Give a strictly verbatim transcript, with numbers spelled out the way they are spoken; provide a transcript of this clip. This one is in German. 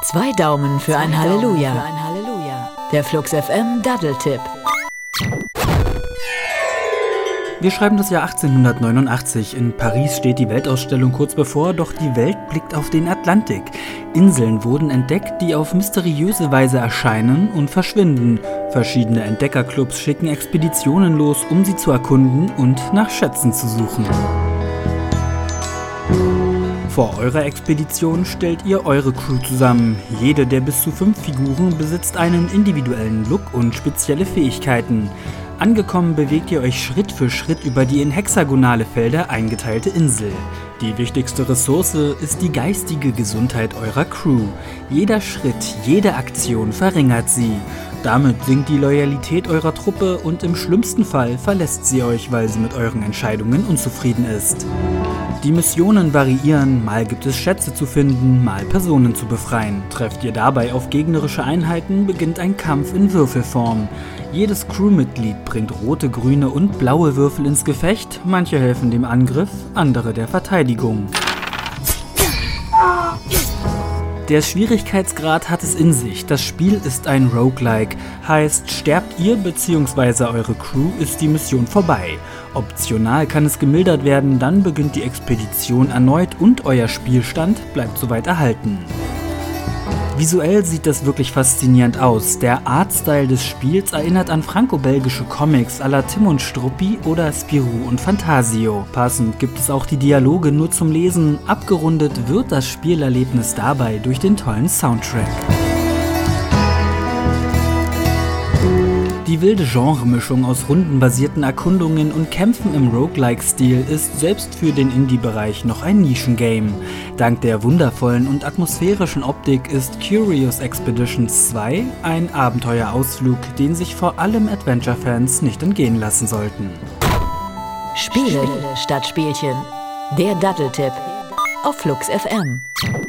Zwei Daumen für ein Halleluja. Der Flux F M Daddeltipp. Wir schreiben das Jahr achtzehnhundertneunundachtzig. In Paris steht die Weltausstellung kurz bevor, doch die Welt blickt auf den Atlantik. Inseln wurden entdeckt, die auf mysteriöse Weise erscheinen und verschwinden. Verschiedene Entdeckerclubs schicken Expeditionen los, um sie zu erkunden und nach Schätzen zu suchen. Vor eurer Expedition stellt ihr eure Crew zusammen. Jede der bis zu fünf Figuren besitzt einen individuellen Look und spezielle Fähigkeiten. Angekommen bewegt ihr euch Schritt für Schritt über die in hexagonale Felder eingeteilte Insel. Die wichtigste Ressource ist die geistige Gesundheit eurer Crew. Jeder Schritt, jede Aktion verringert sie. Damit sinkt die Loyalität eurer Truppe und im schlimmsten Fall verlässt sie euch, weil sie mit euren Entscheidungen unzufrieden ist. Die Missionen variieren, mal gibt es Schätze zu finden, mal Personen zu befreien. Trefft ihr dabei auf gegnerische Einheiten, beginnt ein Kampf in Würfelform. Jedes Crewmitglied bringt rote, grüne und blaue Würfel ins Gefecht, manche helfen dem Angriff, andere der Verteidigung. Der Schwierigkeitsgrad hat es in sich, das Spiel ist ein Roguelike, heißt, sterbt ihr bzw. eure Crew, ist die Mission vorbei. Optional kann es gemildert werden, dann beginnt die Expedition erneut und euer Spielstand bleibt soweit erhalten. Visuell sieht das wirklich faszinierend aus. Der Artstyle des Spiels erinnert an franco-belgische Comics à la Tim und Struppi oder Spirou und Fantasio. Passend gibt es auch die Dialoge nur zum Lesen. Abgerundet wird das Spielerlebnis dabei durch den tollen Soundtrack. Die wilde Genremischung aus rundenbasierten Erkundungen und Kämpfen im Roguelike-Stil ist selbst für den Indie-Bereich noch ein Nischengame. Dank der wundervollen und atmosphärischen Optik ist Curious Expeditions zwei ein Abenteuerausflug, den sich vor allem Adventure-Fans nicht entgehen lassen sollten. Spiele statt Spielchen. Der Daddeltipp auf Flux F M.